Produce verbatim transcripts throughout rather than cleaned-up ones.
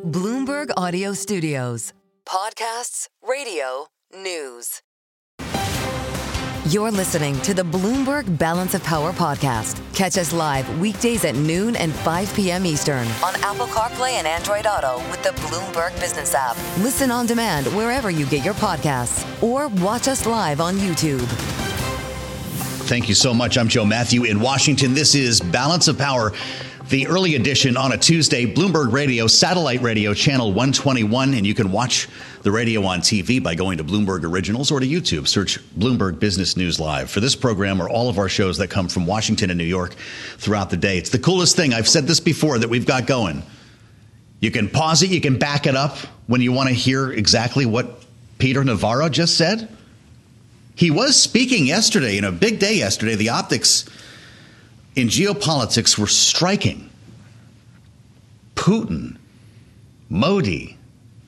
Bloomberg Audio Studios. Podcasts, radio, news. You're listening to the Bloomberg Balance of Power podcast. Catch us live weekdays at noon and five p.m. Eastern on Apple CarPlay and Android Auto with the Bloomberg Business app. Listen on demand wherever you get your podcasts or watch us live on YouTube. Thank you so much. I'm Joe Matthew in Washington. This is Balance of Power, the early edition on a Tuesday, Bloomberg Radio, satellite radio, channel one twenty-one. And you can watch the radio on T V by going to Bloomberg Originals or to YouTube. Search Bloomberg Business News Live. For this program are all of our shows that come from Washington and New York throughout the day. It's the coolest thing. I've said this before that we've got going. You can pause it. You can back it up when you want to hear exactly what Peter Navarro just said. He was speaking yesterday, in a big day yesterday. The optics in geopolitics were striking. Putin, Modi,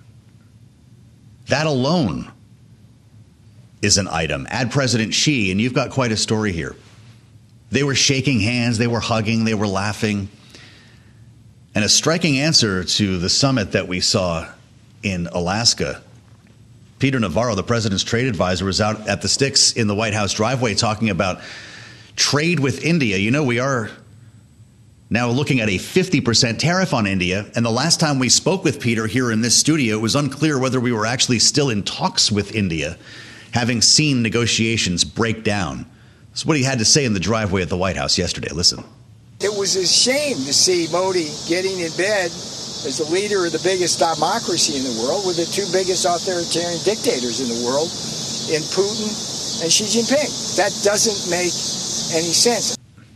that alone is an item. Add President Xi, and you've got quite a story here. They were shaking hands, they were hugging, they were laughing. And a striking answer to the summit that we saw in Alaska. Peter Navarro, the president's trade advisor, was out at the sticks in the White House driveway talking about trade with India. You know, we are now looking at a fifty percent tariff on India. And the last time we spoke with Peter here in this studio, it was unclear whether we were actually still in talks with India, having seen negotiations break down. That's what he had to say in the driveway at the White House yesterday. Listen. It was a shame to see Modi getting in bed as the leader of the biggest democracy in the world with the two biggest authoritarian dictators in the world, in Putin and Xi Jinping. That doesn't make any sense.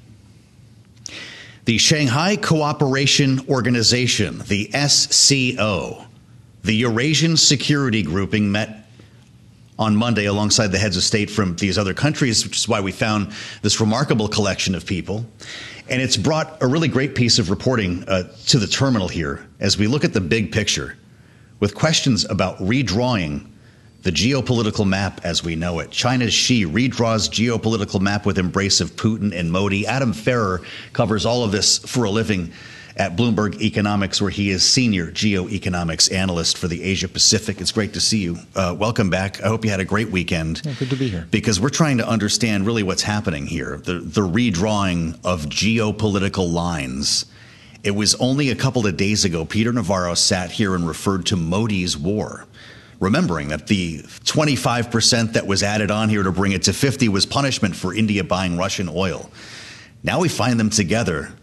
The Shanghai Cooperation Organization, the S C O, the Eurasian Security Grouping, met on Monday alongside the heads of state from these other countries, which is why we found this remarkable collection of people. And it's brought a really great piece of reporting uh, to the terminal here as we look at the big picture with questions about redrawing the geopolitical map as we know it. China's Xi redraws geopolitical map with embrace of Putin and Modi. Adam Ferrer covers all of this for a living at Bloomberg Economics, where he is senior geoeconomics analyst for the Asia Pacific. It's great to see you. Uh, welcome back. I hope you had a great weekend. Yeah, good to be here. Because we're trying to understand really what's happening here, the, the redrawing of geopolitical lines. It was only a couple of days ago Peter Navarro sat here and referred to Modi's war, remembering that the twenty-five percent that was added on here to bring it to fifty was punishment for India buying Russian oil. Now we find them together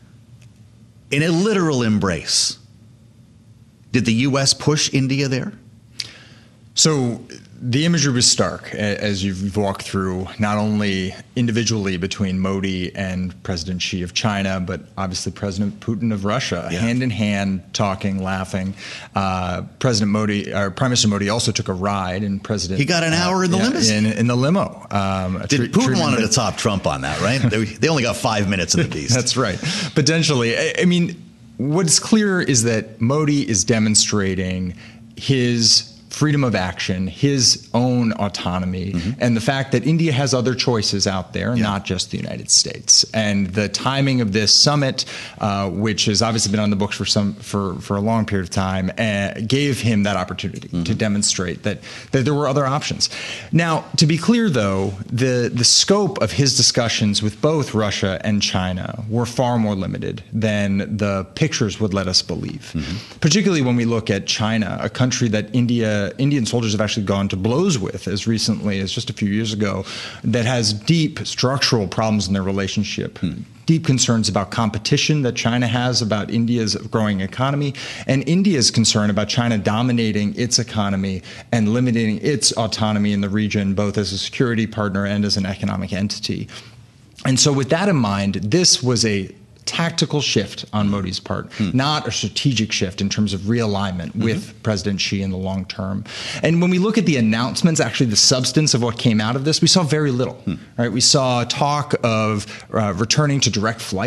in a literal embrace. Did the U S push India there? So the imagery was stark as you've walked through, not only individually between Modi and President Xi of China, but obviously President Putin of Russia, yeah. hand in hand, talking, laughing. Uh, President Modi, or Prime Minister Modi, also took a ride, and President he got an hour uh, in the yeah, limousine in, in the limo. Um, Did tre- Putin wanted to top Trump on that, right? they, they only got five minutes in the beast. That's right, potentially. I, I mean, what's clear is that Modi is demonstrating his freedom of action, his own autonomy, mm-hmm. and the fact that India has other choices out there, yeah. not just the United States. And the timing of this summit, uh, which has obviously been on the books for some for, for a long period of time, uh, gave him that opportunity mm-hmm. to demonstrate that, that there were other options. Now, to be clear, though, the, the scope of his discussions with both Russia and China were far more limited than the pictures would let us believe, mm-hmm. particularly when we look at China, a country that India Indian soldiers have actually gone to blows with as recently as just a few years ago, that has deep structural problems in their relationship, hmm. deep concerns about competition that China has about India's growing economy, and India's concern about China dominating its economy and limiting its autonomy in the region, both as a security partner and as an economic entity. And so with that in mind, this was a tactical shift on Modi's part, hmm. not a strategic shift in terms of realignment mm-hmm. with President Xi in the long term. And when we look at the announcements, actually the substance of what came out of this, we saw very little. Hmm. Right? We saw talk of uh, returning to direct flights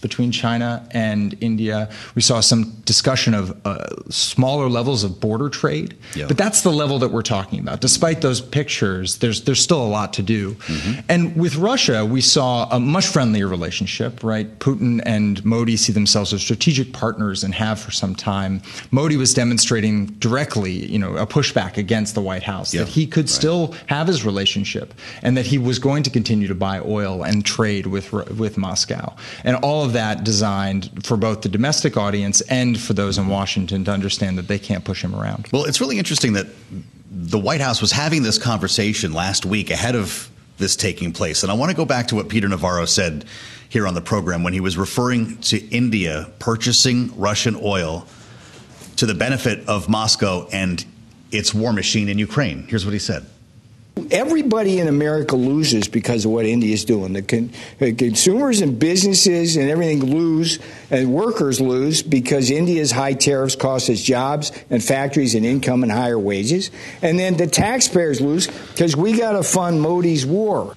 between China and India. We saw some discussion of uh, smaller levels of border trade, yeah. but that's the level that we're talking about. Despite those pictures, there's there's still a lot to do. Mm-hmm. And with Russia, we saw a much friendlier relationship, right? Putin and Modi see themselves as strategic partners and have for some time. Modi was demonstrating directly, you know, a pushback against the White House, yeah. that he could right. still have his relationship and that he was going to continue to buy oil and trade with with Moscow. And all of that designed for both the domestic audience and for those in Washington to understand that they can't push him around. Well, it's really interesting that the White House was having this conversation last week ahead of this taking place. And I want to go back to what Peter Navarro said here on the program when he was referring to India purchasing Russian oil to the benefit of Moscow and its war machine in Ukraine. Here's what he said. Everybody in America loses because of what India is doing. The, con- the consumers and businesses and everything lose, and workers lose because India's high tariffs cost us jobs and factories and income and higher wages. And then the taxpayers lose because we got to fund Modi's war.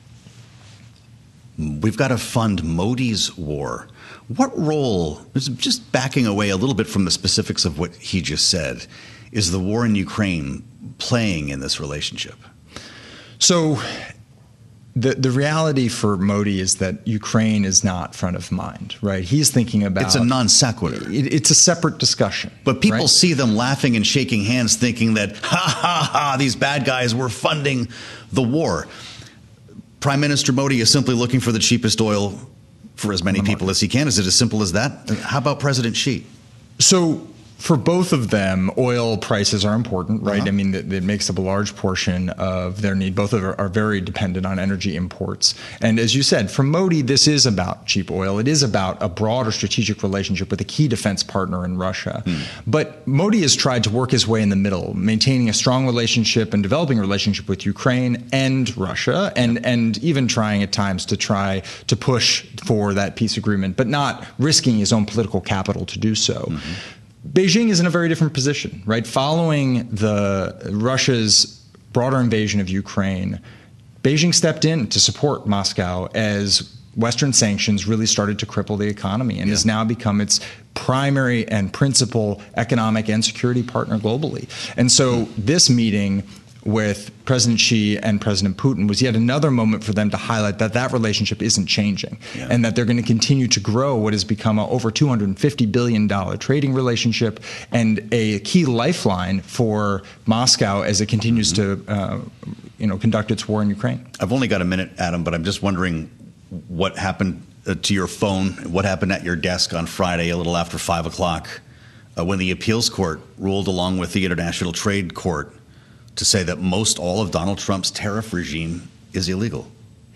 We've got to fund Modi's war. What role, just backing away a little bit from the specifics of what he just said, is the war in Ukraine playing in this relationship? So the the reality for Modi is that Ukraine is not front of mind, right? He's thinking about... It's a non sequitur. It, it's a separate discussion. But people right? see them laughing and shaking hands thinking that, ha, ha, ha, these bad guys were funding the war. Prime Minister Modi is simply looking for the cheapest oil for as many people as he can. Is it as simple as that? How about President Xi? So... For both of them, oil prices are important, right? Uh-huh. I mean, it, it makes up a large portion of their need. Both of them are very dependent on energy imports. And as you said, for Modi, this is about cheap oil. It is about a broader strategic relationship with a key defense partner in Russia. Hmm. But Modi has tried to work his way in the middle, maintaining a strong relationship and developing a relationship with Ukraine and Russia, and, yeah. and even trying at times to try to push for that peace agreement, but not risking his own political capital to do so. Mm-hmm. Beijing is in a very different position, right? Following the Russia's broader invasion of Ukraine, Beijing stepped in to support Moscow as Western sanctions really started to cripple the economy and yeah. has now become its primary and principal economic and security partner globally. And so this meeting with President Xi and President Putin was yet another moment for them to highlight that that relationship isn't changing yeah. and that they're going to continue to grow what has become a over two hundred fifty billion dollars trading relationship and a key lifeline for Moscow as it continues mm-hmm. to uh, you know, conduct its war in Ukraine. I've only got a minute, Adam, but I'm just wondering what happened uh, to your phone, what happened at your desk on Friday a little after five o'clock uh, when the appeals court ruled along with the International Trade Court to say that most all of Donald Trump's tariff regime is illegal.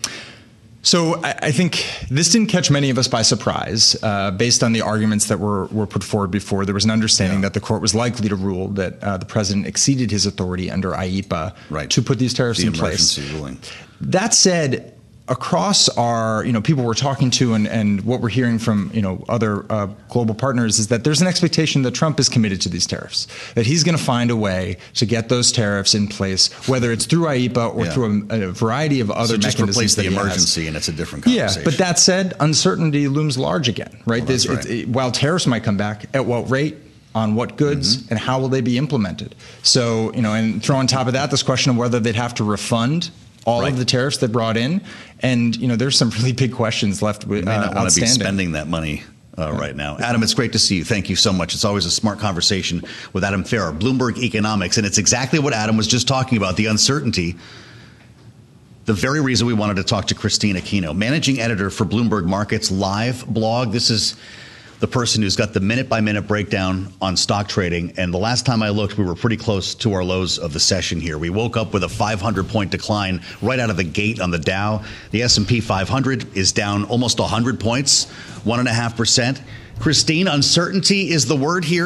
So I, I think this didn't catch many of us by surprise. Uh, based on the arguments that were, were put forward before, there was an understanding yeah. that the court was likely to rule that uh, the president exceeded his authority under I E P A right. to put these tariffs the in place. Ruling. That said, across our, you know, people we're talking to and, and what we're hearing from, you know, other uh, global partners is that there's an expectation that Trump is committed to these tariffs, that he's going to find a way to get those tariffs in place, whether it's through I E P A or yeah. through a, a variety of other so just mechanisms. Replace the that emergency has. And it's a different conversation. Yeah, but that said, uncertainty looms large again, right? Well, that's right. It, while tariffs might come back, at what rate? On what goods mm-hmm. and how will they be implemented? So, you know, and throw on top of that this question of whether they'd have to refund all right. of the tariffs they brought in. And, you know, there's some really big questions left with, you may not uh, want to be spending that money uh, yeah. right now. Adam, it's great to see you. Thank you so much. It's always a smart conversation with Adam Farrar, Bloomberg Economics. And it's exactly what Adam was just talking about, the uncertainty. The very reason we wanted to talk to Christine Aquino, managing editor for Bloomberg Markets Live blog. This is the person who's got the minute-by-minute breakdown on stock trading. And the last time I looked, we were pretty close to our lows of the session here. We woke up with a five hundred point decline right out of the gate on the Dow. The S and P five hundred is down almost one hundred points, one point five percent. Christine, uncertainty is the word here.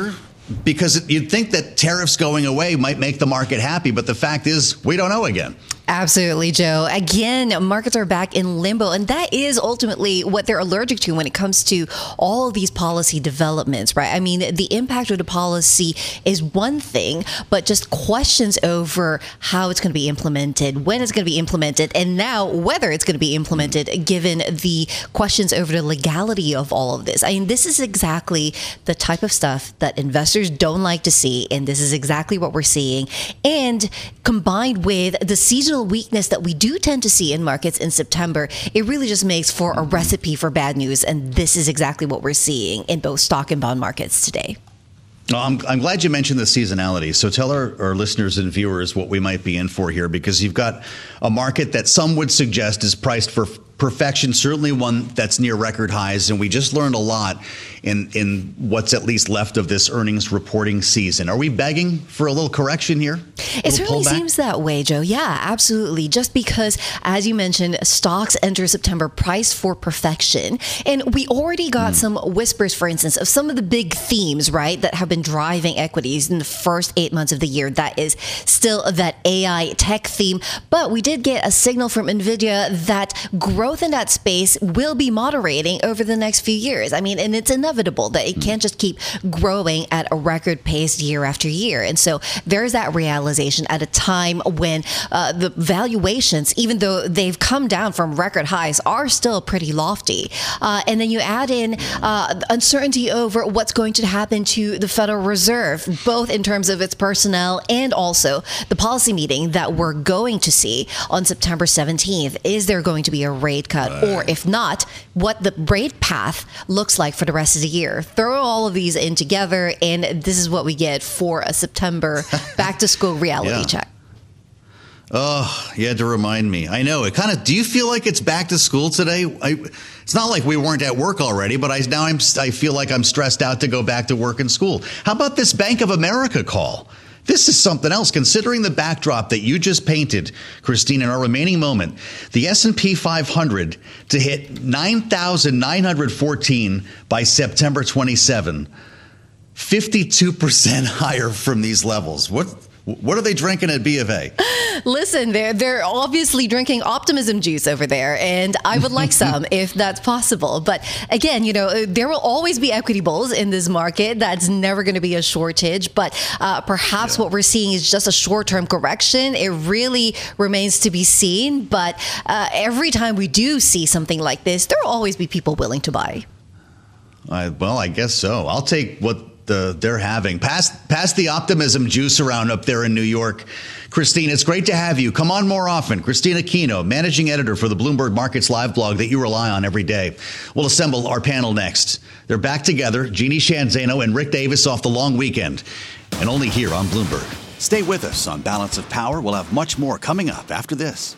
because you'd think that tariffs going away might make the market happy, but the fact is we don't know again. Absolutely, Joe. Again, markets are back in limbo, and that is ultimately what they're allergic to when it comes to all of these policy developments, right? I mean, the impact of the policy is one thing, but just questions over how it's going to be implemented, when it's going to be implemented, and now whether it's going to be implemented, given the questions over the legality of all of this. I mean, this is exactly the type of stuff that investors don't like to see, and this is exactly what we're seeing. And combined with the seasonal weakness that we do tend to see in markets in September, it really just makes for a recipe for bad news. And this is exactly what we're seeing in both stock and bond markets today. Well, I'm, I'm glad you mentioned the seasonality. So tell our, our listeners and viewers what we might be in for here, because you've got a market that some would suggest is priced for perfection, certainly one that's near record highs. And we just learned a lot in, in what's at least left of this earnings reporting season. Are we begging for a little correction here? It certainly seems that way, Joe. Yeah, absolutely. Just because, as you mentioned, stocks enter September priced for perfection. And we already got mm. some whispers, for instance, of some of the big themes, right, that have been driving equities in the first eight months of the year. That is still that A I tech theme. But we did get a signal from NVIDIA that growth in that space will be moderating over the next few years. I mean, and it's inevitable that it can't just keep growing at a record pace year after year. And so there's that realization at a time when uh, the valuations, even though they've come down from record highs, are still pretty lofty. Uh, and then you add in uh, uncertainty over what's going to happen to the Federal Reserve, both in terms of its personnel and also the policy meeting that we're going to see on September seventeenth. Is there going to be a rate cut? Right. Or if not, what the rate path looks like for the rest of the year? Throw all of these in together, and this is what we get for a September back to school reality yeah. check. Oh, you had to remind me. I know it kind of. Do you feel like it's back to school today? I, it's not like we weren't at work already, but I now I'm I feel like I'm stressed out to go back to work and school. How about this Bank of America call? This is something else, considering the backdrop that you just painted, Christine, in our remaining moment. The S and P five hundred to hit nine thousand nine hundred fourteen by September twenty-seventh, fifty-two percent higher from these levels. What what are they drinking at B of A? Listen, they're, they're obviously drinking optimism juice over there, and I would like some if that's possible. But again, you know, there will always be equity bulls in this market. That's never going to be a shortage. But uh, perhaps yeah. what we're seeing is just a short-term correction. It really remains to be seen. But uh, every time we do see something like this, there will always be people willing to buy. I, well, I guess so. I'll take what the, they're having. Pass, pass the optimism juice around up there in New York. Christine, it's great to have you. Come on more often. Christine Aquino, managing editor for the Bloomberg Markets Live blog that you rely on every day. We'll assemble our panel next. They're back together, Jeannie Shanzano and Rick Davis off the long weekend, and only here on Bloomberg. Stay with us on Balance of Power. We'll have much more coming up after this.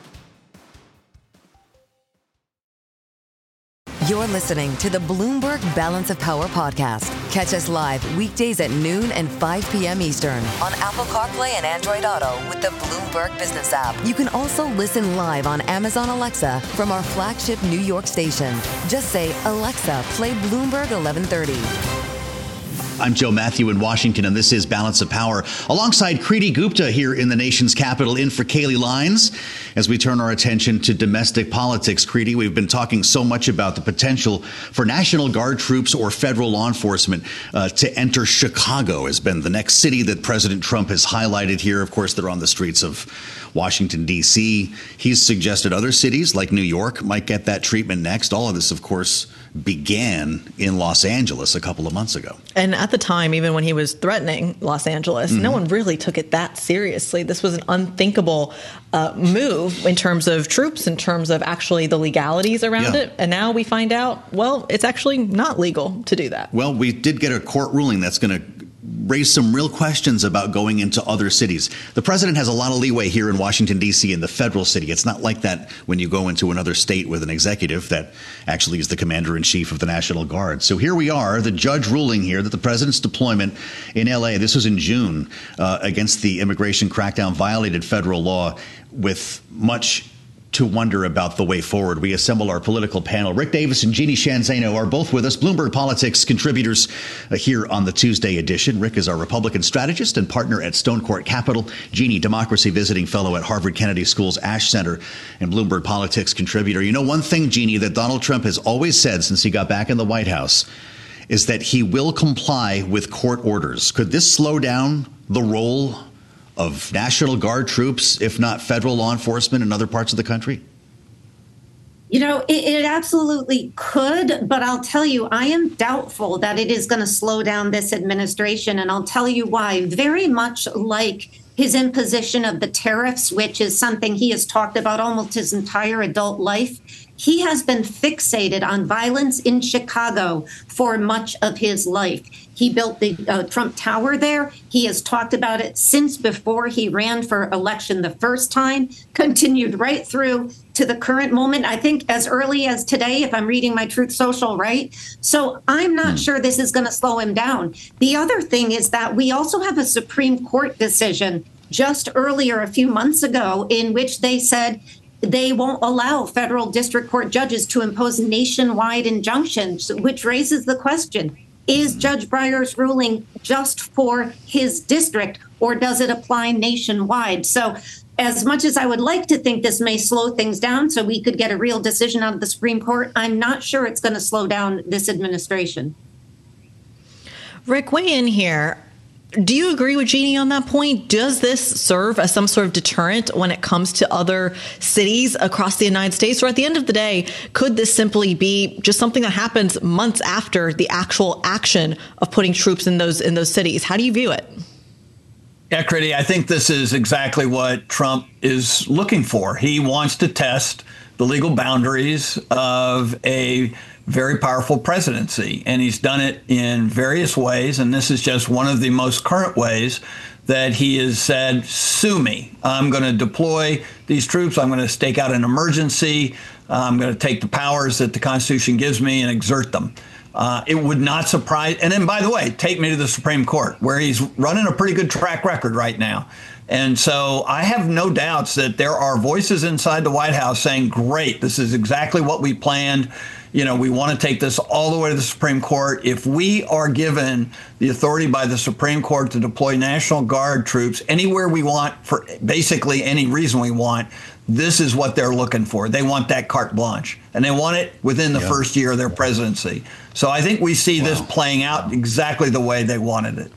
You're listening to the Bloomberg Balance of Power podcast. Catch us live weekdays at noon and five p.m. Eastern on Apple CarPlay and Android Auto with the Bloomberg Business app. You can also listen live on Amazon Alexa from our flagship New York station. Just say, Alexa, play Bloomberg eleven thirty. I'm Joe Matthew in Washington, and this is Balance of Power. Alongside Kriti Gupta here in the nation's capital, in for Kaylee Lines. As we turn our attention to domestic politics, Kriti, we've been talking so much about the potential for National Guard troops or federal law enforcement uh, to enter Chicago has been the next city that President Trump has highlighted here. Of course, they're on the streets of Washington, D C. He's suggested other cities like New York might get that treatment next. All of this, of course, began in Los Angeles a couple of months ago. And at the time, even when he was threatening Los Angeles, mm-hmm. no one really took it that seriously. This was an unthinkable uh, move in terms of troops, in terms of actually the legalities around yeah. it. And now we find out, well, it's actually not legal to do that. Well, we did get a court ruling that's going to raise some real questions about going into other cities. The president has a lot of leeway here in Washington, D C, in the federal city. It's not like that when you go into another state with an executive that actually is the commander-in-chief of the National Guard. So here we are, the judge ruling here that the president's deployment in L A, this was in June, uh, against the immigration crackdown violated federal law with much to wonder about the way forward. We assemble our political panel. Rick Davis and Jeannie Sheehan Zaino are both with us, Bloomberg Politics contributors uh, here on the Tuesday edition. Rick is our Republican strategist and partner at Stone Court Capital. Jeannie, Democracy visiting fellow at Harvard Kennedy School's Ash Center and Bloomberg Politics contributor. You know, one thing, Jeannie, that Donald Trump has always said since he got back in the White House is that he will comply with court orders. Could this slow down the role of National Guard troops, if not federal law enforcement in other parts of the country? You know, it, it absolutely could, but I'll tell you, I am doubtful that it is going to slow down this administration, and I'll tell you why. Very much like his imposition of the tariffs, which is something he has talked about almost his entire adult life. He has been fixated on violence in Chicago for much of his life. He built the uh, Trump Tower there. He has talked about it since before he ran for election the first time, continued right through to the current moment, I think as early as today, if I'm reading my Truth Social right. So I'm not sure this is going to slow him down. The other thing is that we also have a Supreme Court decision just earlier, a few months ago, in which they said they won't allow federal district court judges to impose nationwide injunctions, which raises the question, is Judge Breyer's ruling just for his district, or does it apply nationwide? So as much as I would like to think this may slow things down so we could get a real decision out of the Supreme Court, I'm not sure it's going to slow down this administration. Rick, weigh in here. Do you agree with Jeannie on that point? Does this serve as some sort of deterrent when it comes to other cities across the United States? Or at the end of the day, could this simply be just something that happens months after the actual action of putting troops in those in those cities? How do you view it? Yeah, Critty, I think this is exactly what Trump is looking for. He wants to test the legal boundaries of a very powerful presidency, and he's done it in various ways, and this is just one of the most current ways that he has said, sue me. I'm going to deploy these troops. I'm going to stake out an emergency. I'm going to take the powers that the Constitution gives me and exert them. Uh, it would not surprise. And then, by the way, take me to the Supreme Court, where he's running a pretty good track record right now. And so I have no doubts that there are voices inside the White House saying, great, this is exactly what we planned. You know, we want to take this all the way to the Supreme Court. If we are given the authority by the Supreme Court to deploy National Guard troops anywhere we want for basically any reason we want, this is what they're looking for. They want that carte blanche, and they want it within the yeah. first year of their presidency. So I think we see wow. this playing out exactly the way they wanted it.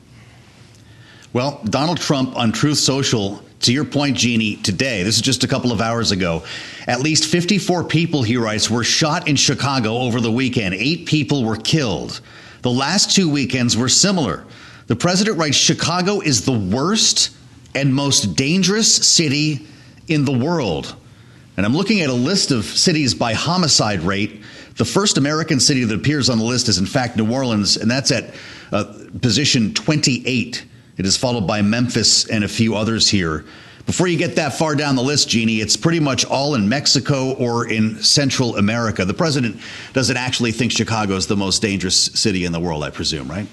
Well, Donald Trump on Truth Social, to your point, Jeannie, today, this is just a couple of hours ago, at least fifty-four people, he writes, were shot in Chicago over the weekend. Eight people were killed. The last two weekends were similar. The president writes, Chicago is the worst and most dangerous city in the world. And I'm looking at a list of cities by homicide rate. The first American city that appears on the list is, in fact, New Orleans, and that's at uh, position twenty-eight. It is followed by Memphis and a few others here. Before you get that far down the list, Jeannie, it's pretty much all in Mexico or in Central America. The president doesn't actually think Chicago is the most dangerous city in the world, I presume, right?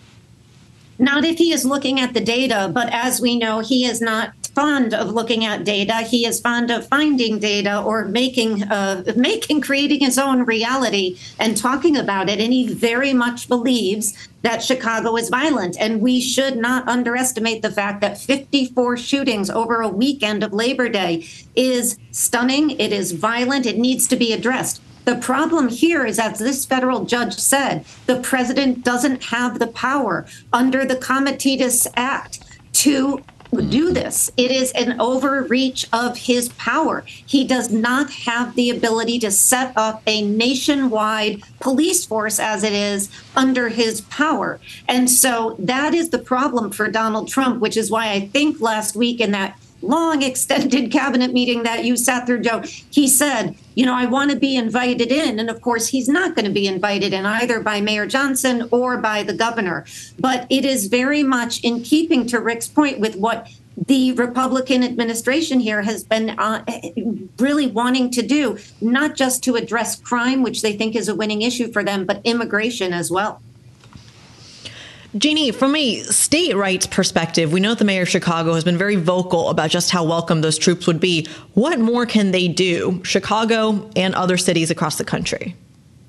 Not if he is looking at the data, but as we know, he is not fond of looking at data. He is fond of finding data or making, uh, making, creating his own reality and talking about it. And he very much believes that Chicago is violent. And we should not underestimate the fact that fifty-four shootings over a weekend of Labor Day is stunning. It is violent. It needs to be addressed. The problem here is, as this federal judge said, the president doesn't have the power under the Comitatus Act to do this. It is an overreach of his power. He does not have the ability to set up a nationwide police force as it is under his power. And so that is the problem for Donald Trump, which is why I think last week in that long extended cabinet meeting that you sat through, Joe, he said, you know, I want to be invited in. And of course, he's not going to be invited in either by Mayor Johnson or by the governor. But it is very much in keeping, to Rick's point, with what the Republican administration here has been uh, really wanting to do, not just to address crime, which they think is a winning issue for them, but immigration as well. Jeannie, from a state rights perspective, we know that the mayor of Chicago has been very vocal about just how welcome those troops would be. What more can they do, Chicago and other cities across the country?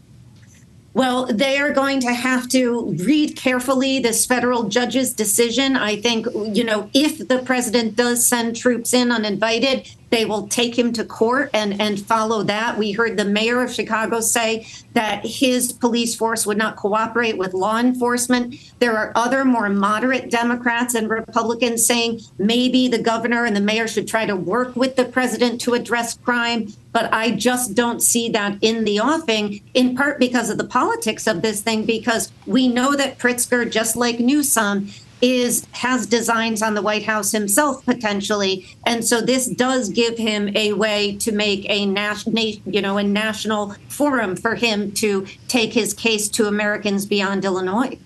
Well, they are going to have to read carefully this federal judge's decision. I think, you know, if the president does send troops in uninvited, they will take him to court and, and follow that. We heard the mayor of Chicago say that his police force would not cooperate with law enforcement. There are other more moderate Democrats and Republicans saying maybe the governor and the mayor should try to work with the president to address crime. But I just don't see that in the offing, in part because of the politics of this thing, because we know that Pritzker, just like Newsom, is has designs on the White House himself potentially, and so this does give him a way to make a national, you know, a national forum for him to take his case to Americans beyond Illinois.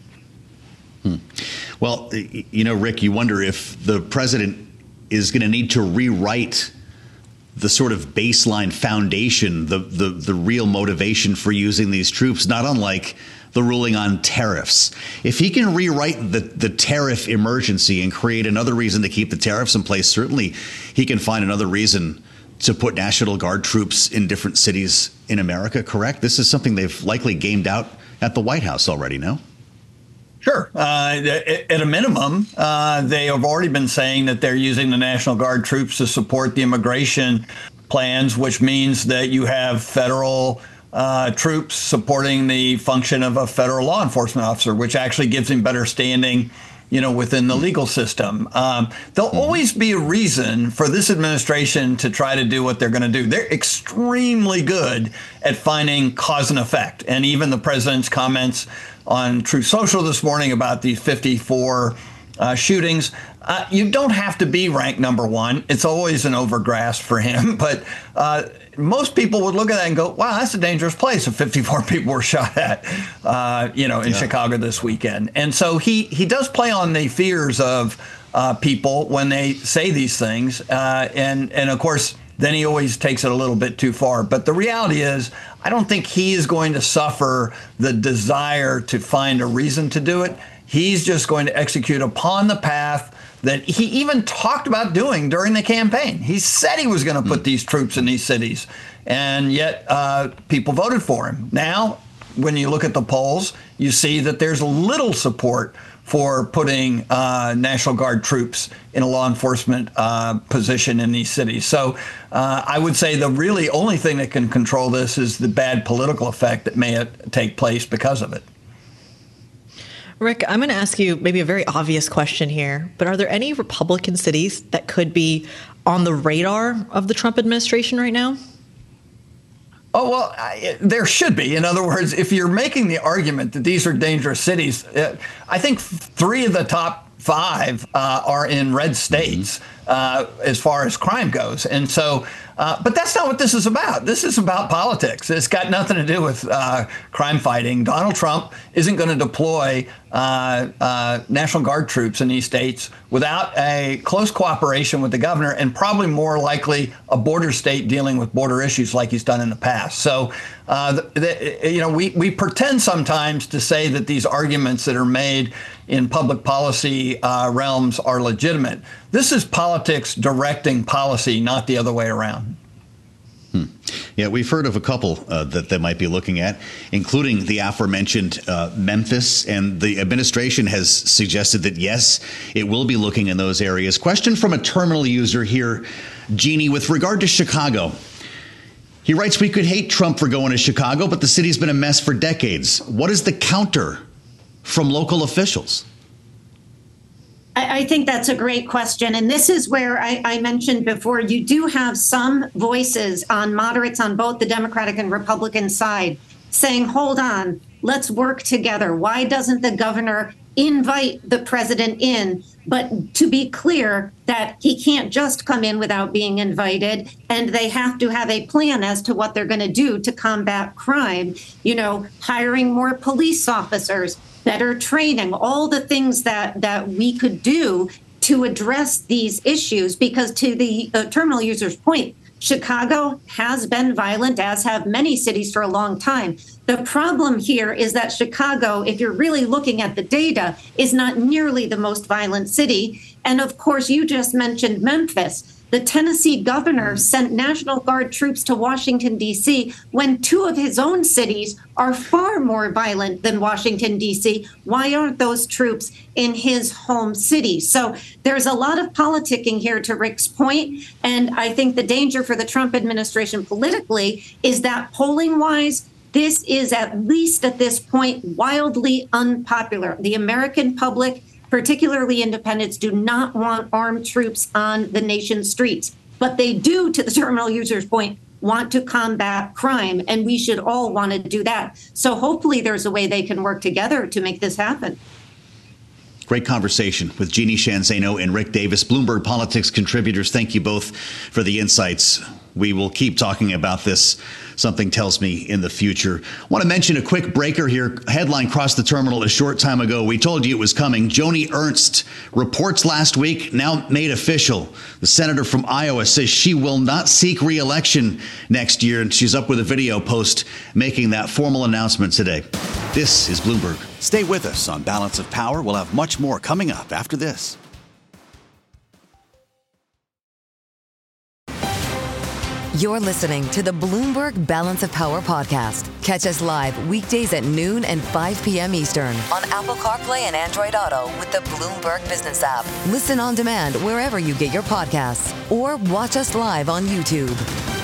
Hmm. Well, you know, Rick, you wonder if the president is going to need to rewrite the sort of baseline foundation, the the the real motivation for using these troops, not unlike the ruling on tariffs. If he can rewrite the, the tariff emergency and create another reason to keep the tariffs in place, certainly he can find another reason to put National Guard troops in different cities in America, correct? This is something they've likely gamed out at the White House already, no? Sure. Uh, at a minimum, uh, they have already been saying that they're using the National Guard troops to support the immigration plans, which means that you have federal Uh, troops supporting the function of a federal law enforcement officer, which actually gives him better standing, you know, within the legal system. Um, there'll mm-hmm. always be a reason for this administration to try to do what they're going to do. They're extremely good at finding cause and effect. And even the president's comments on Truth Social this morning about these fifty-four uh, shootings, uh, you don't have to be ranked number one. It's always an overgrasp for him. But uh, most people would look at that and go, wow, that's a dangerous place if fifty-four people were shot at, uh, you know, in yeah. Chicago this weekend. And so he, he does play on the fears of uh, people when they say these things. Uh, and, and, of course, then he always takes it a little bit too far. But the reality is, I don't think he is going to suffer the desire to find a reason to do it. He's just going to execute upon the path that he even talked about doing during the campaign. He said he was going to put these troops in these cities, and yet uh, people voted for him. Now, when you look at the polls, you see that there's little support for putting uh, National Guard troops in a law enforcement uh, position in these cities. So uh, I would say the really only thing that can control this is the bad political effect that may take place because of it. Rick, I'm going to ask you maybe a very obvious question here, but are there any Republican cities that could be on the radar of the Trump administration right now? Oh, well, I, there should be. In other words, if you're making the argument that these are dangerous cities, uh, I think three of the top five uh, are in red states uh, as far as crime goes. And so, uh, but that's not what this is about. This is about politics. It's got nothing to do with uh, crime fighting. Donald Trump isn't going to deploy uh, uh, National Guard troops in these states without a close cooperation with the governor, and probably more likely a border state dealing with border issues like he's done in the past. So, uh, the, the, you know, we, we pretend sometimes to say that these arguments that are made in public policy uh, realms are legitimate. This is politics directing policy, not the other way around. Hmm. Yeah, we've heard of a couple uh, that they might be looking at, including the aforementioned uh, Memphis. And the administration has suggested that, yes, it will be looking in those areas. Question from a terminal user here, Jeannie, with regard to Chicago. He writes, we could hate Trump for going to Chicago, but the city's been a mess for decades. What is the counter from local officials? I, I think that's a great question. And this is where I, I mentioned before, you do have some voices on moderates on both the Democratic and Republican side saying, hold on, let's work together. Why doesn't the governor invite the president in? But to be clear that he can't just come in without being invited, and they have to have a plan as to what they're going to do to combat crime. You know, hiring more police officers, better training, all the things that, that we could do to address these issues. Because to the uh, terminal user's point, Chicago has been violent, as have many cities for a long time. The problem here is that Chicago, if you're really looking at the data, is not nearly the most violent city. And of course, you just mentioned Memphis. The Tennessee governor sent National Guard troops to Washington, D C, when two of his own cities are far more violent than Washington, D C. Why aren't those troops in his home city? So there's a lot of politicking here, to Rick's point. And I think the danger for the Trump administration politically is that polling-wise, this is, at least at this point, wildly unpopular. The American public, particularly independents, do not want armed troops on the nation's streets. But they do, to the terminal user's point, want to combat crime. And we should all want to do that. So hopefully there's a way they can work together to make this happen. Great conversation with Jeannie Sheehan Zaino and Rick Davis, Bloomberg Politics contributors. Thank you both for the insights. We will keep talking about this, something tells me, in the future. I want to mention a quick breaker here. Headline crossed the terminal a short time ago. We told you it was coming. Joni Ernst reports last week, now made official. The senator from Iowa says she will not seek re-election next year, and she's up with a video post making that formal announcement today. This is Bloomberg. Stay with us on Balance of Power. We'll have much more coming up after this. You're listening to the Bloomberg Balance of Power podcast. Catch us live weekdays at noon and five p.m. Eastern on Apple CarPlay and Android Auto with the Bloomberg Business app. Listen on demand wherever you get your podcasts or watch us live on YouTube.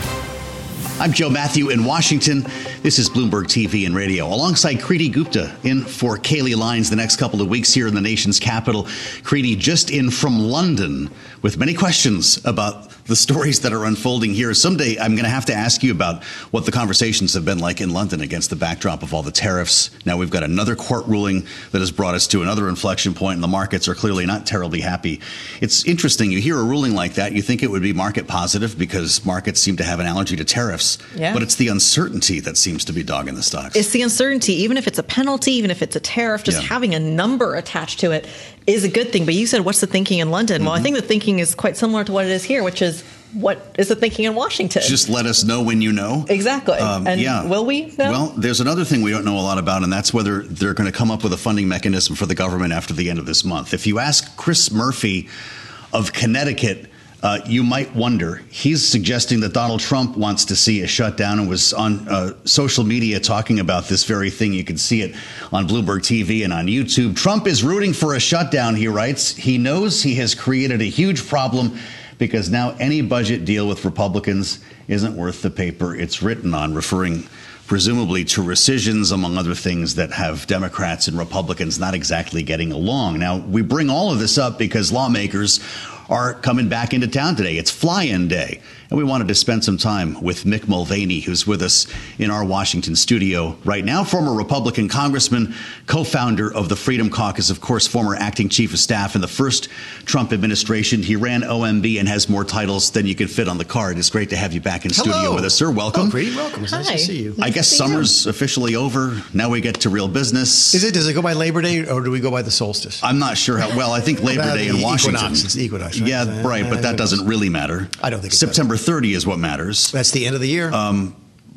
I'm Joe Matthew in Washington. This is Bloomberg T V and radio. Alongside Kriti Gupta in for Kaylee Lines the next couple of weeks here in the nation's capital. Kriti just in from London with many questions about the stories that are unfolding here. Someday I'm going to have to ask you about what the conversations have been like in London against the backdrop of all the tariffs. Now we've got another court ruling that has brought us to another inflection point, and the markets are clearly not terribly happy. It's interesting. You hear a ruling like that, you think it would be market positive because markets seem to have an allergy to tariffs. Yeah. But it's the uncertainty that seems to be dogging the stocks. It's the uncertainty, even if it's a penalty, even if it's a tariff, just Yeah. having a number attached to it is a good thing. But you said, what's the thinking in London? Mm-hmm. Well, I think the thinking is quite similar to what it is here, which is, what is the thinking in Washington? Just let us know when you know. Exactly. Um, and yeah. will we know? Well, there's another thing we don't know a lot about, and that's whether they're going to come up with a funding mechanism for the government after the end of this month. If you ask Chris Murphy of Connecticut, Uh, you might wonder. He's suggesting that Donald Trump wants to see a shutdown and was on uh, social media talking about this very thing. You can see it on Bloomberg T V and on YouTube. Trump is rooting for a shutdown, he writes. He knows he has created a huge problem because now any budget deal with Republicans isn't worth the paper it's written on, referring presumably to rescissions, among other things, that have Democrats and Republicans not exactly getting along. Now, we bring all of this up because lawmakers are coming back into town today. It's fly-in day. And we wanted to spend some time with Mick Mulvaney, who's with us in our Washington studio right now. Former Republican congressman, co-founder of the Freedom Caucus, of course, former acting chief of staff in the first Trump administration. He ran O M B and has more titles than you can fit on the card. It's great to have you back in Hello. studio with us, sir. Welcome. Oh, pretty welcome. It's nice Hi. to see you. I guess see summer's officially over. Now we get to real business. Is it? Does it go by Labor Day or do we go by the solstice? I'm not sure how. Well, I think Labor Uh, Day in the Washington. equinox. It's the equinox, right? Yeah, Uh, right. But that equinox. doesn't really matter. I don't think it September thirtieth is what matters. That's the end of the year. Um,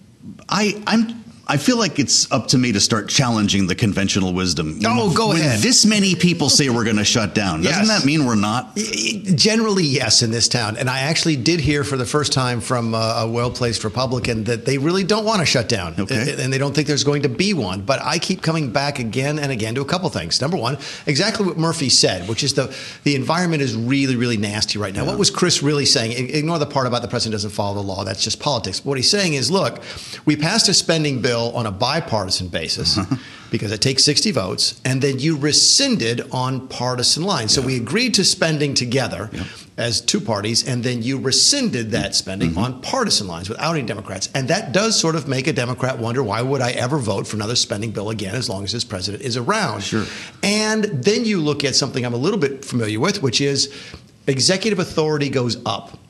I I'm I feel like it's up to me to start challenging the conventional wisdom. Oh, go when ahead. This many people say we're going to shut down. Doesn't Yes. that mean we're not? Generally, yes, in this town. And I actually did hear for the first time from a well-placed Republican that they really don't want to shut down. Okay. And they don't think there's going to be one. But I keep coming back again and again to a couple things. Number one, exactly what Murphy said, which is the, the environment is really, really nasty right now. Yeah. What was Chris really saying? Ignore the part about the president doesn't follow the law. That's just politics. What he's saying is, look, we passed a spending bill on a bipartisan basis because it takes sixty votes, and then you rescinded on partisan lines. So yeah. we agreed to spending together yeah. as two parties, and then you rescinded that spending mm-hmm. on partisan lines without any Democrats. And that does sort of make a Democrat wonder, why would I ever vote for another spending bill again as long as this president is around? Sure. And then you look at something I'm a little bit familiar with, which is executive authority goes up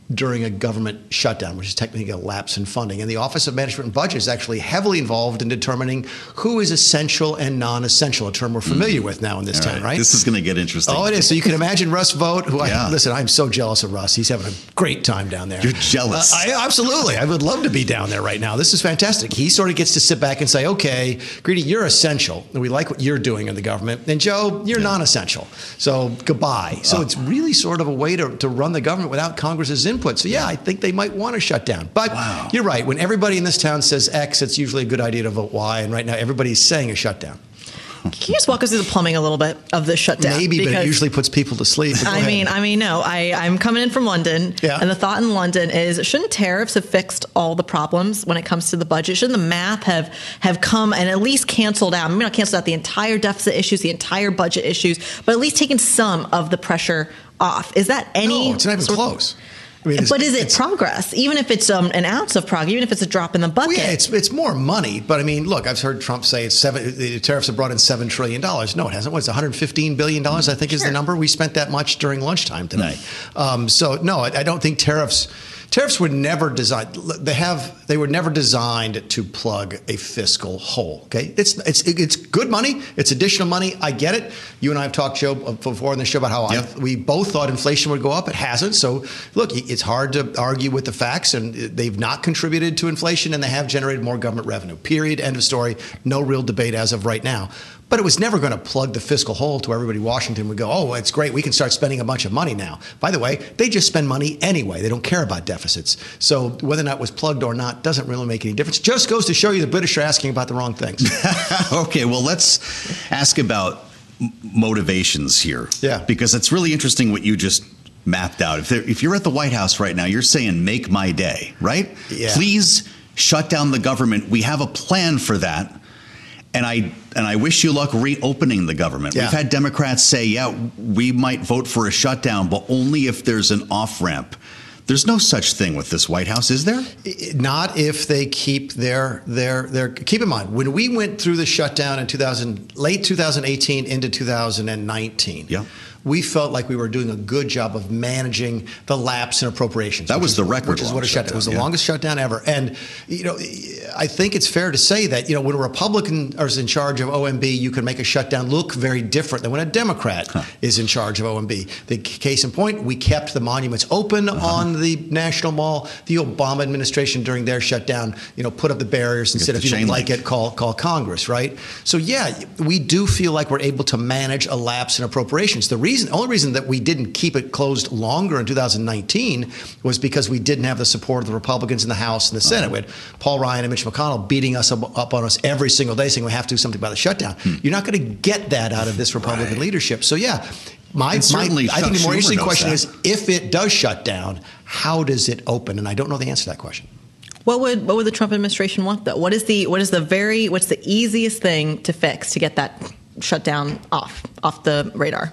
during a government shutdown, which is technically a lapse in funding. And the Office of Management and Budget is actually heavily involved in determining who is essential and non-essential, a term we're familiar mm. with now in this All town, right. right? This is going to get interesting. Oh, it is. So you can imagine Russ Vought, who yeah. I, listen, I'm so jealous of Russ. He's having a great time down there. You're jealous. Uh, I, absolutely. I would love to be down there right now. This is fantastic. He sort of gets to sit back and say, okay, Greedy, you're essential, and we like what you're doing in the government. And Joe, you're yeah. non-essential. So goodbye. So uh, it's really sort of a way to, to run the government without Congress's input. So yeah, I think they might want to shut down. But wow. you're right. When everybody in this town says X, it's usually a good idea to vote Y. And right now, everybody's saying a shutdown. Can you just walk us through the plumbing a little bit of this shutdown? Maybe, because but it usually puts people to sleep. I ahead. mean, I mean, no. I, I'm coming in from London, yeah. and the thought in London is, shouldn't tariffs have fixed all the problems when it comes to the budget? Shouldn't the math have, have come and at least canceled out, maybe not canceled out the entire deficit issues, the entire budget issues, but at least taken some of the pressure off? Is that any... No, it's not even close. I mean, but is it progress? Even if it's um, an ounce of progress, even if it's a drop in the bucket? Well, yeah, it's it's more money. But I mean, look, I've heard Trump say it's seven. The tariffs have brought in seven trillion dollars. No, it hasn't. What, it's one hundred fifteen billion dollars. I think sure. is the number. We spent that much during lunchtime today. Mm. Um, so no, I, I don't think tariffs. Tariffs were never designed. They have. They were never designed to plug a fiscal hole. Okay, it's it's it's good money. It's additional money. I get it. You and I have talked, Joe, before in the show about how yep. I, we both thought inflation would go up. It hasn't. So look, it's hard to argue with the facts, and they've not contributed to inflation, and they have generated more government revenue. Period. End of story. No real debate as of right now. But it was never going to plug the fiscal hole to everybody in Washington would go, oh, it's great. We can start spending a bunch of money now. By the way, they just spend money anyway. They don't care about deficits. So whether or not it was plugged or not doesn't really make any difference. Just goes to show you the British are asking about the wrong things. Okay, well, let's ask about motivations here. Yeah. Because it's really interesting what you just mapped out. If, if you're at the White House right now, you're saying make my day, right? Yeah. Please shut down the government. We have a plan for that. And I and I wish you luck reopening the government. Yeah. We've had Democrats say, yeah, we might vote for a shutdown, but only if there's an off-ramp. There's no such thing with this White House, is there? Not if they keep their their their. Keep in mind, when we went through the shutdown in two thousand, late two thousand eighteen into two thousand nineteen. Yeah. We felt like we were doing a good job of managing the lapse in appropriations. That was is, the record. Which is what a shutdown. It was the yeah. longest shutdown ever. And, you know, I think it's fair to say that, you know, when a Republican is in charge of O M B, you can make a shutdown look very different than when a Democrat huh. is in charge of O M B. The case in point, we kept the monuments open uh-huh. on the National Mall. The Obama administration during their shutdown, you know, put up the barriers and said, if you don't like it, call call Congress, right? So, yeah, we do feel like we're able to manage a lapse in appropriations. The reason, only reason that we didn't keep it closed longer in two thousand nineteen was because we didn't have the support of the Republicans in the House and the Senate. Uh-huh. We had Paul Ryan and Mitch McConnell beating us up, up on us every single day saying we have to do something about the shutdown. Hmm. You're not going to get that out of this Republican right. leadership. So, yeah, my, my I think the more interesting question that. is if it does shut down, how does it open? And I don't know the answer to that question. What would what would the Trump administration want, though? What is the what is the very what's the easiest thing to fix to get that shutdown off off the radar?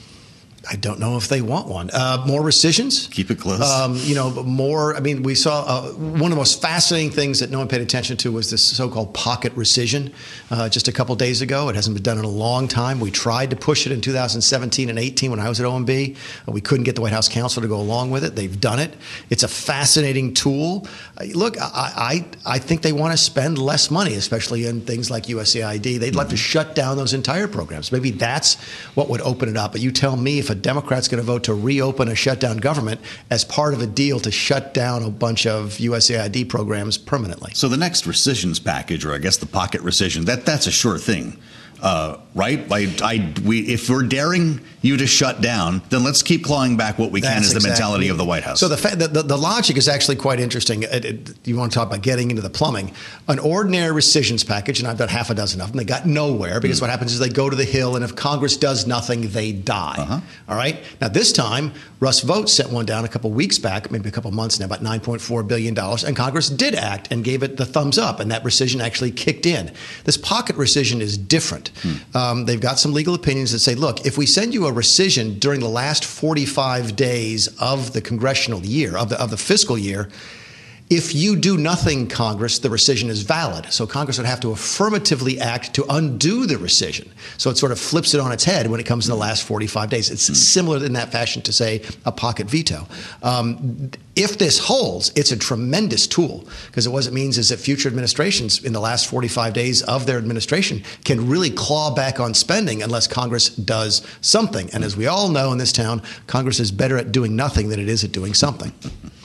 I don't know if they want one. Uh, more rescissions. Keep it close. Um, you know, more. I mean, we saw uh, one of the most fascinating things that no one paid attention to was this so-called pocket rescission uh, just a couple days ago. It hasn't been done in a long time. We tried to push it in two thousand seventeen and eighteen when I was at O M B. We couldn't get the White House counsel to go along with it. They've done it. It's a fascinating tool. Uh, look, I, I I think they want to spend less money, especially in things like U S A I D. They'd mm-hmm. like to shut down those entire programs. Maybe that's what would open it up. But you tell me if a Democrat's going to vote to reopen a shutdown government as part of a deal to shut down a bunch of U S A I D programs permanently. So the next rescissions package, or I guess the pocket rescission, that that's a sure thing. Uh, right? I, I, we, if we're daring you to shut down, then let's keep clawing back what we can That's is the exactly. mentality of the White House. So the, fa- the, the, the logic is actually quite interesting. It, it, you want to talk about getting into the plumbing. An ordinary rescissions package, and I've done half a dozen of them, they got nowhere because mm. what happens is they go to the Hill, and if Congress does nothing, they die. Uh-huh. All right? Now, this time, Russ Vought sent one down a couple weeks back, maybe a couple months now, about nine point four billion dollars, and Congress did act and gave it the thumbs up, and that rescission actually kicked in. This pocket rescission is different. Hmm. Um, they've got some legal opinions that say, look, if we send you a rescission during the last forty-five days of the congressional year, of the of the fiscal year, If you do nothing, Congress, the rescission is valid. So Congress would have to affirmatively act to undo the rescission. So it sort of flips it on its head when it comes in the last forty-five days. It's mm. similar in that fashion to, say, a pocket veto. Um, if this holds, it's a tremendous tool, because what it means is that future administrations in the last forty-five days of their administration can really claw back on spending unless Congress does something. And as we all know in this town, Congress is better at doing nothing than it is at doing something.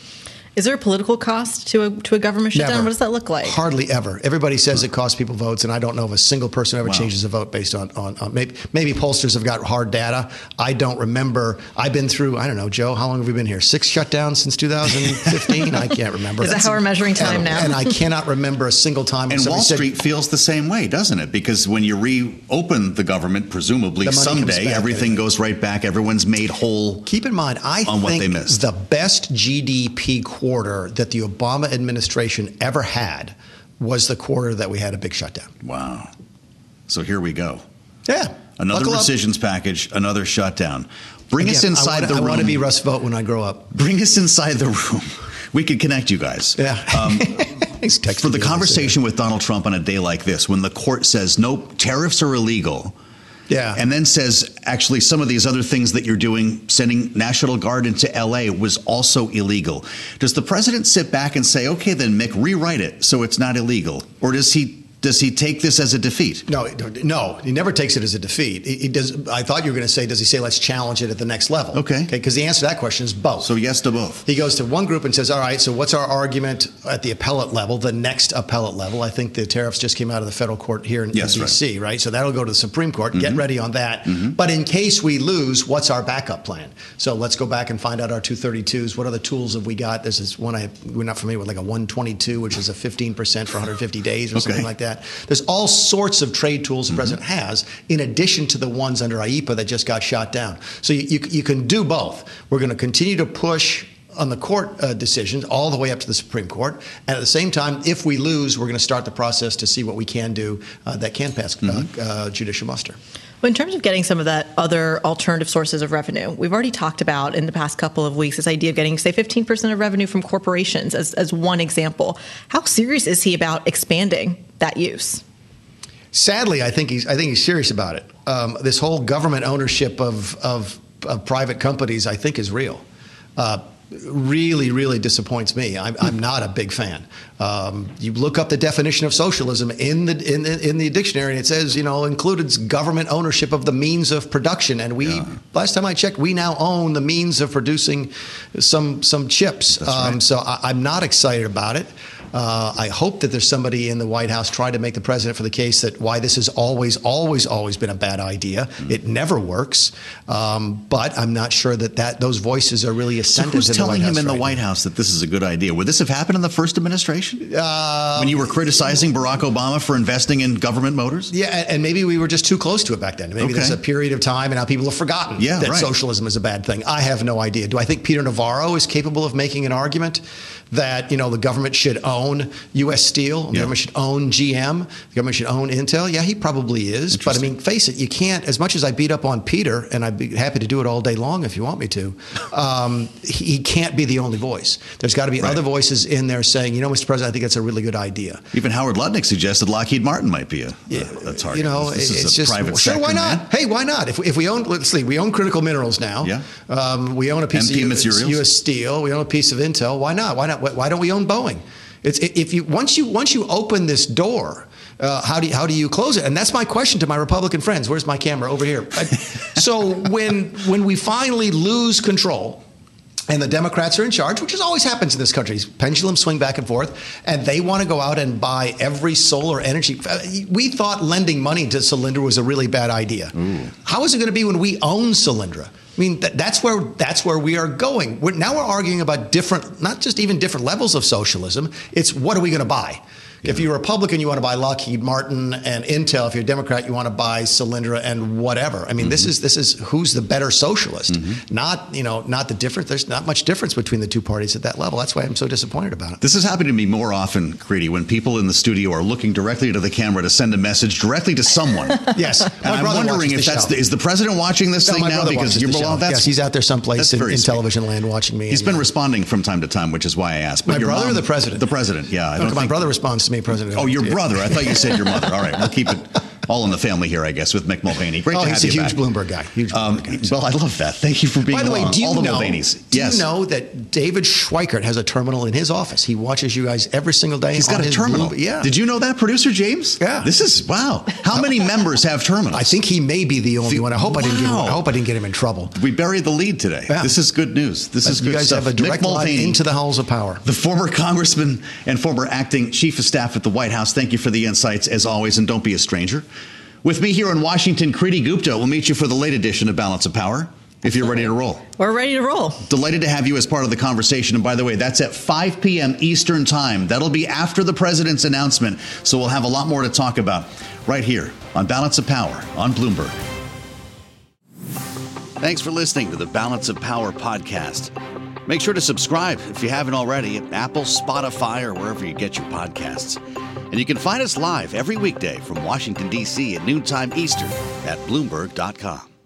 Is there a political cost to a to a government shutdown? Never. What does that look like? Hardly ever. Everybody says it costs people votes, and I don't know of a single person who ever wow. changes a vote based on, on, on maybe, maybe pollsters have got hard data. I don't remember. I've been through, I don't know, Joe, how long have we been here? Six shutdowns since two thousand fifteen? I can't remember. Is that how we're measuring time and, now? And I cannot remember a single time. And Wall Street said, feels the same way, doesn't it? Because when you reopen the government, presumably someday everything back, goes right back. Everyone's made whole. Keep in mind, I on think what they missed. The best G D P quarter that the Obama administration ever had was the quarter that we had a big shutdown. Wow. So here we go. Yeah. Another Buckle rescissions up. package, another shutdown. Bring Again, us inside I wanna, the room. I want to be Russ Vought when I grow up. Bring us inside the room. We could connect you guys. Yeah. Um, for the conversation with Donald Trump on a day like this, when the court says, nope, tariffs are illegal. Yeah. And then says, actually, some of these other things that you're doing, sending National Guard into L A, was also illegal. Does the president sit back and say, okay, then, Mick, rewrite it so it's not illegal? Or does he does he take this as a defeat? No, no, he never takes it as a defeat. He, he does. I thought you were going to say, does he say, let's challenge it at the next level? Okay. Okay, because the answer to that question is both. So yes to both. He goes to one group and says, all right, so what's our argument at the appellate level, the next appellate level? I think the tariffs just came out of the federal court here in, yes, in D C, right. right? So that'll go to the Supreme Court. Mm-hmm. Get ready on that. Mm-hmm. But in case we lose, what's our backup plan? So let's go back and find out our two thirty-twos. What other tools have we got? This is one I we're not familiar with, like a one twenty-two, which is a fifteen percent for one hundred fifty days or okay. something like that. There's all sorts of trade tools the mm-hmm. president has, in addition to the ones under I E P A that just got shot down. So you, you, you can do both. We're going to continue to push on the court uh, decisions all the way up to the Supreme Court. And at the same time, if we lose, we're going to start the process to see what we can do uh, that can pass mm-hmm. uh, uh, judicial muster. Well, in terms of getting some of that other alternative sources of revenue, we've already talked about in the past couple of weeks this idea of getting, say, fifteen percent of revenue from corporations as, as one example. How serious is he about expanding that use? Sadly, I think he's I think he's serious about it. Um, this whole government ownership of, of of private companies, I think, is real. Uh, really, really disappoints me. I'm, I'm not a big fan. Um, you look up the definition of socialism in the in the, in the dictionary, and it says, you know, includes government ownership of the means of production. And we, yeah. last time I checked, we now own the means of producing some some chips. Um, right. So I, I'm not excited about it. Uh, I hope that there's somebody in the White House trying to make the president for the case that why this has always, always, always been a bad idea. Mm. It never works. Um, but I'm not sure that, that those voices are really ascendant. So who's in telling the him in the right White now. House that this is a good idea? Would this have happened in the first administration? Uh, when you were criticizing Barack Obama for investing in government motors? Yeah, and, and maybe we were just too close to it back then. Maybe okay. there's a period of time and now people have forgotten yeah, that right. socialism is a bad thing. I have no idea. Do I think Peter Navarro is capable of making an argument that, you know, the government should own U S Steel, the yeah. government should own G M, the government should own Intel? Yeah, he probably is. But I mean, face it, you can't, as much as I beat up on Peter, and I'd be happy to do it all day long if you want me to, um, he, he can't be the only voice. There's got to be right. other voices in there saying, you know, Mister President, I think that's a really good idea. Even Howard Lutnick suggested Lockheed Martin might be a, yeah, a, a target. You know, this it's is a just, private well, sector, sure, why not? Man. Hey, why not? If, if we own, let's see, we own Critical Minerals now. Yeah. Um, we own a piece M P of Materials. U S Steel. We own a piece of Intel. Why not? Why not? Why don't we own Boeing? It's if you once you once you open this door, uh, how do you, how do you close it? And that's my question to my Republican friends. Where's my camera? Over here. So when when we finally lose control, and the Democrats are in charge, which is always happens in this country, pendulums swing back and forth, and they want to go out and buy every solar energy. We thought lending money to Solyndra was a really bad idea. Ooh. How is it going to be when we own Solyndra? I mean, th- that's where that's where we are going. We're, now we're arguing about different, not just even different levels of socialism. It's what are we going to buy? Yeah. If you're a Republican, you want to buy Lockheed Martin and Intel. If you're a Democrat, you want to buy Solyndra and whatever. I mean, mm-hmm. this is this is who's the better socialist, mm-hmm. not you know not the difference. There's not much difference between the two parties at that level. That's why I'm so disappointed about it. This is happening to me more often, Creedy, when people in the studio are looking directly to the camera to send a message directly to someone. Yes, and I'm wondering if that's the, is the president watching this no, thing now because you're well, that's yes, he's out there someplace in, in television land watching me. He's and, been yeah. responding from time to time, which is why I asked. But my your brother mom, or the president? The president, yeah. I no, don't my think, brother responds to me, President. Oh, your yeah. brother. I thought you said your mother. All right, we'll keep it all in the family here, I guess, with Mick Mulvaney. Great oh, to he's have a you huge back. Bloomberg guy. Huge Bloomberg um, guy. Well, I love that. Thank you for being By the way, along. do you all the know? Mulvaneys. Do yes. you know that David Schweikert has a terminal in his office? He watches you guys every single day. He's got a terminal. Bloomberg. Yeah. Did you know that, producer James? Yeah. This is wow. How many members have terminals? I think he may be the only the, one. I hope wow. I didn't get him. I hope I didn't get him in trouble. We buried the lead today. Yeah. This is good news. This but is you good guys stuff. have a direct Mick line Mulvaney, into the halls of power. The former congressman and former acting chief of staff at the White House. Thank you for the insights as always, and don't be a stranger. With me here in Washington, Creedy Gupta will meet you for the late edition of Balance of Power, if you're ready to roll. We're ready to roll. Delighted to have you as part of the conversation. And by the way, that's at five p.m. Eastern Time. That'll be after the president's announcement. So we'll have a lot more to talk about right here on Balance of Power on Bloomberg. Thanks for listening to the Balance of Power podcast. Make sure to subscribe if you haven't already at Apple, Spotify, or wherever you get your podcasts. And you can find us live every weekday from Washington, D C at noontime Eastern at Bloomberg dot com.